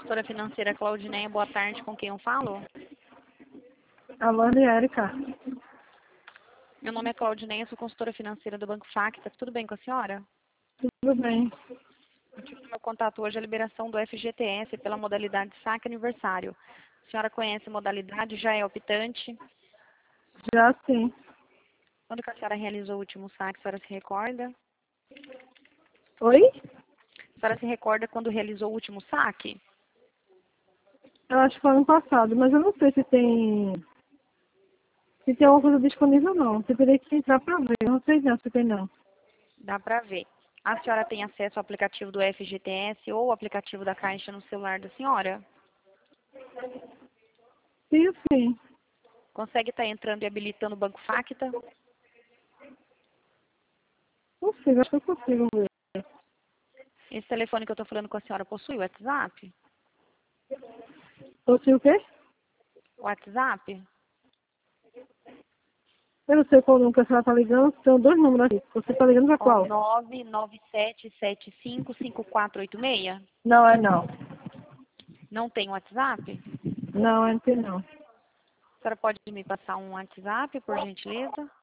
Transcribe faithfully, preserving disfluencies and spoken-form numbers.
Consultora financeira Claudineia, boa tarde, com quem eu falo? Alô, Érica. Meu nome é Claudineia, sou consultora financeira do Banco Facta. Tudo bem com a senhora? Tudo bem. O motivo do meu contato hoje é a liberação do F G T S pela modalidade saque aniversário. A senhora conhece a modalidade, já é optante? Já sim. Quando que a senhora realizou o último saque, a senhora se recorda? Oi? A senhora se recorda quando realizou o último saque? Eu acho que foi ano passado, mas eu não sei se tem... Se tem alguma coisa disponível, não. Você teria que entrar pra ver. Eu não sei não se tem, não. Dá pra ver. A senhora tem acesso ao aplicativo do F G T S ou o aplicativo da Caixa no celular da senhora? Sim, sim. Consegue estar entrando e habilitando o Banco Facta? Consigo, acho que eu consigo ver. Esse telefone que eu estou falando com a senhora possui WhatsApp? Consigo o quê? WhatsApp? Eu não sei qual número que a senhora tá ligando. Tem dois números aqui. Você tá ligando pra Ó, qual? nove nove sete sete cinco cinco quatro oito seis? Não, é não. Não tem WhatsApp? Não, é não tem não. A senhora pode me passar um WhatsApp, por gentileza?